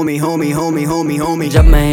homie. जब मैं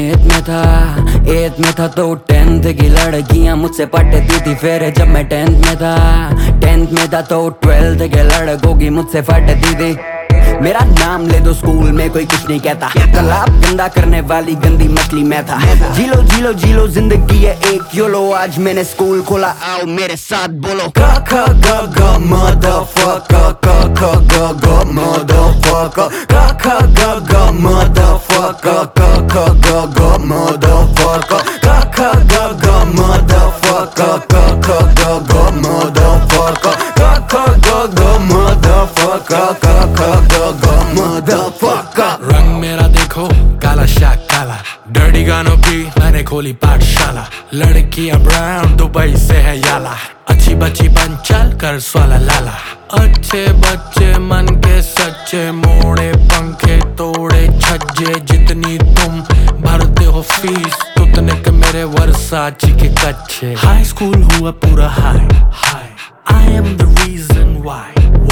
एथ में था तो 10th की लड़कियां मुझसे पटती थी। फिर जब मैं 10th में था तो 12th के लड़कों की मुझसे फटती थी। मेरा नाम ले दो स्कूल में कोई कुछ नहीं कहता। तालाब गंदा करने वाली गंदी मछली मैं था। जीलो जिंदगी है एक योलो। आज मैंने स्कूल खोला, आओ मेरे साथ बोलो ग ग ग ग motherfucker ग ग ग ग motherfucker ग ग ग ग motherfucker ग ग ग ग motherfucker ग ग ग ग motherfucker ग ग ग ग motherfucker ग ग ग ग motherfucker ग ग motherfucker। रंग मेरा देखो काला शाक काला, डर्टी गानों की मैंने खोली पाठशाला। लड़कियां ब्राउन दुबई से है याला, अच्छी बच्ची बन चल कर स्वाला लाला। अच्छे बच्चे मन के सच्चे, मोड़े पंखे तोड़े छज्जे। जितनी तुम भरते हो फीस उतने के मेरे वर्साची के कच्चे। हाई स्कूल हुआ पूरा hi I am the reason why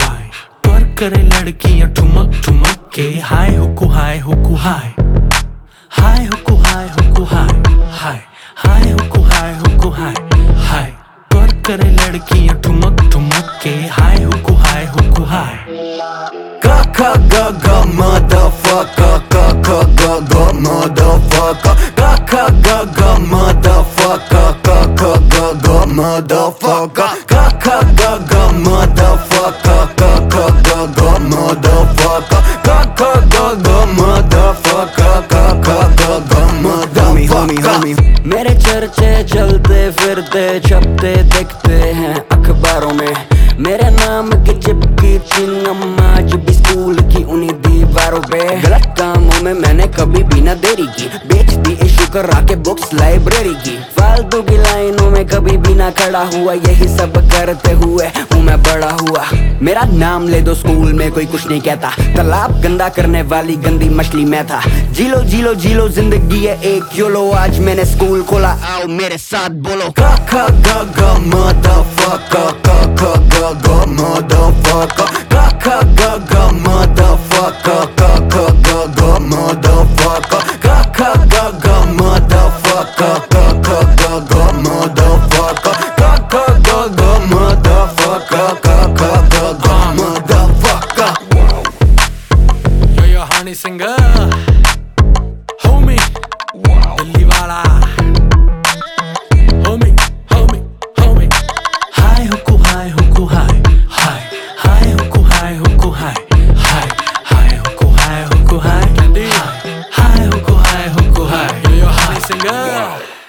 करे लड़कियां ठुमक ठुमक के। हाय हुकू हाय हुकू हाय हाय हुकू हाय हुकू हाय हाय हाय हुकू हाय हुकू हाय हाय करे लड़कियां ठुमक ठुमक के। हाय हुकू हाय ग ग ग ग motherfucker ग ग ग ग motherfucker ग ग ग ग motherfucker ग ग ग ग motherfucker ग ग ग ग motherfucker ग ग ग ग motherfucker ग ग ग ग motherfucker ग ग ग ग motherfucker। मेरे चर्चे चलते फिरते छपते दिखते हैं अखबारों में। मेरे नाम की चिपकी चिन्ह आज भी स्कूल की उन्हीं दीवारों पे। गलत कामों में मैंने कभी भी न देरी की, बेच दी इशू करा के बुक्स लाइब्रेरी की। फालतू की लाइनों में कभी भी ना खड़ा हुआ, यही सब करते हुए हूँ मैं बड़ा हुआ। मेरा नाम ले दो स्कूल में कोई कुछ नहीं कहता। तालाब गंदा करने वाली गंदी मछली मैं था। जीलो जिंदगी है एक योलो। आज मैंने स्कूल खोला, आओ मेरे साथ बोलो ग ग ग ग motherfucker ग ग ग ग motherfucker ग ग ग ग motherfucker ग ग ग ग motherfucker ग ग ग ग motherfucker ग ग ग ग motherfucker ग ग ग ग motherfucker ग ग ग ग motherfucker। Yo honey singer homie Delhi वाला homie हाय हुकू हाय हुकू हाय हाय हाय हुकू हाय हुकू हाय हाय हाय हुकू हाय हुकू हाय हाय हुकू हाय हुकू हाय। Yo honey singer